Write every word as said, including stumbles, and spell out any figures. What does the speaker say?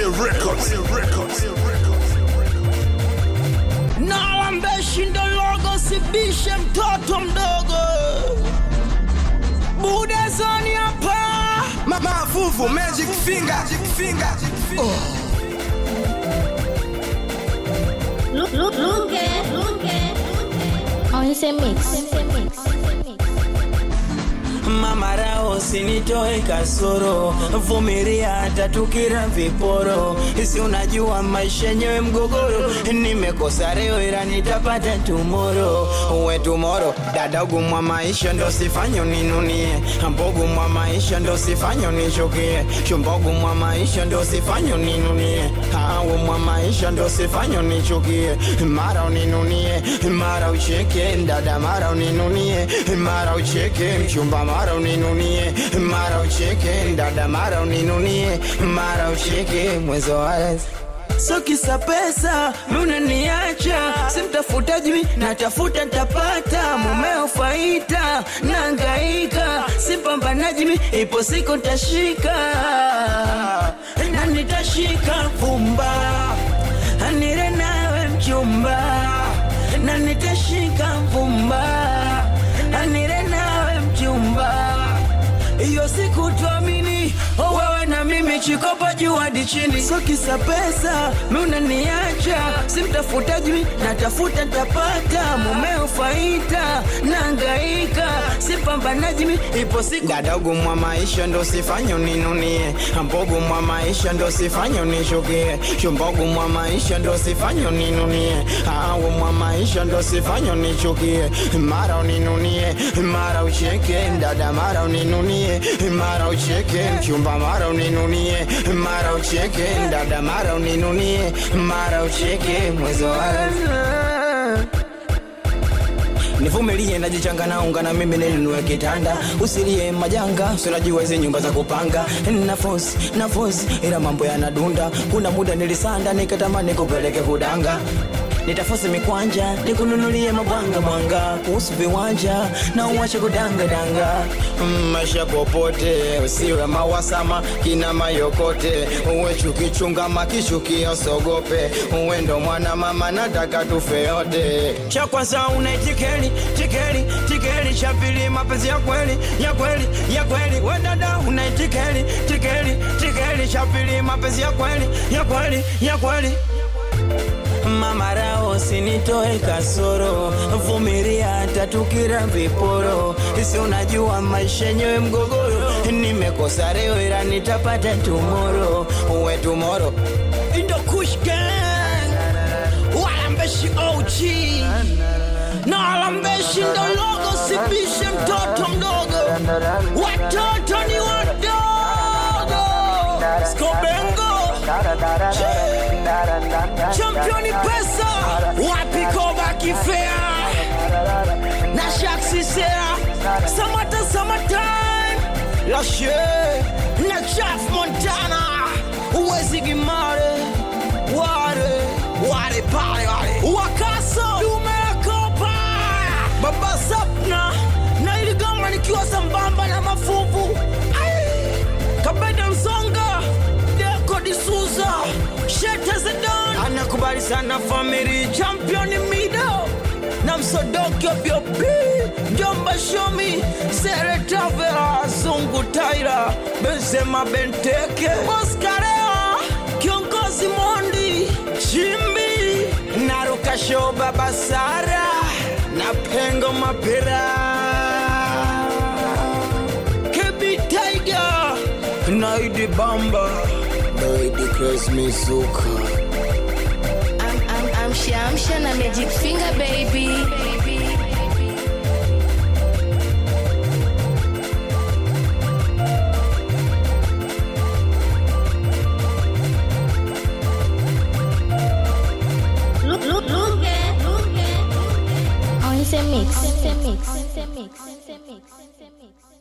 Records. Nalambeshi ndo logo, sibishe mtoto mdogo. Buda zoni hapa. Mafuvu, magic finger, magic finger. Oh. Look, look, look it, look it. On the same mix, same mix. Mama rao sinitoe kasoro, vumilia hata tukira viporo. Isi unajua maisha yenyewe mgogoro, nimekosa leo ila nitapata tomorrow. Uwe tomorrow, dadagu mwa maisha ndo sifanyo ninunie. Mbogu mwa maisha ndo sifanyo nichokie. Shumbogu mwa maisha ndo sifanyo ninunie. Hawa mwa maisha ndo sifanyo nichokie. Mara uninunie, mara ucheke, dada mara uninunie, mara ucheke, mchumba mara uninunie, mara ucheke, dada mara uninunie, mara ucheke, mwezo wazi. So kisa pesa, muna niacha. Simtafuta jui, natafuta ntapata. Mumeo faita, nangaika. Simpambana jimi, ipo siku ntashika. Na nitashika vumba, anire nawe mchumba. Na nitashika vumba, anire nawe mchumba. Iyo siku tuamini, oh wewe na mimi chikopa juu hadi chini. So kisa pesa, muna niacha. Simtafuta jui, natafuta ntapata. Mumeo faita, nangaika. Simpambana jimi, ipo siku. Dadagu mwa maisha ndo sifanyo ninunie. Mbogu mwa maisha ndo sifanyo nishukie. Shumbogu mwa maisha ndo sifanyo ninunie. Hawa mwa maisha ndo sifanyo nichukie. Mara uninunie, mara ucheke, dada mara uninunie, mara ucheke, mchumba mara uninunie, mara ucheke, dada mara uninunie, mara ucheke, mwezo wazi. Nivumilie najichanga na unga na mimi nilinunue kitanda. Usilie majanga, unajua hizo nyumba za kupanga. Na force, na force, ila mambo yanadunda. Kuna muda nilisanda nikatamani kupeleke kudanga. Nitafosi mikwanja, nikununulie mabwanga mwanga. Kuhusu viwanja, na uwache kudanga danga. mm, Maisha popote, usiwe mawasama, kina mayokote. Uwe chukichunga makishuki osogope. Uwe ndo mwana mama nataka tufe yote. Cha kwanza unaitikeli, tikeli, tikeli. Cha pili mapenzi ya kweli, ya kweli, ya kweli. We dada unaitikeli, tikeli, tikeli. Cha pili mapenzi ya kweli, ya kweli, ya kweli. Mama rao sinitoe kasoro, vumilia hata tukira viporo. Isi unajua maisha yenyewe mgogoro, nimekosa leo ila nitapata tomorrow. Uwe tomorrow. Indo Kush Gang, Walambeshi O G. Na Walambeshi ndo logo, sibishe mtoto mdogo. Watoto ni wadogo. Skobengo Championi pesa, wapi koba kifea. Na shaksi sera, samata summertime. Lashe, na Chaf Montana. Uwezi gimare, ware, ware pare ware. Wakaso, dumea kopa. Baba Sapna, na iligama nikiwa sambamba na mafuvu. Kabeda Mzonga, Deko D'Souza, Shete Zedon. Anakubali sana family, champion mido. Na msodoki obiobi, Jomba Shomi, Sere Tavera, Zungu Taira, Benzema Benteke, Oscareo, Kiongozi Mondi, Chimbi, Naruka Show Baba Sara, na Pengo Mapira, Kebi Tiger, Naidi Bamba, Naidi Chris Mizuka. I'm, I'm, I'm Shamsha na Magic Finger baby. Look, look, look it, look it. On the same mix, same mix, same mix, same mix, same mix.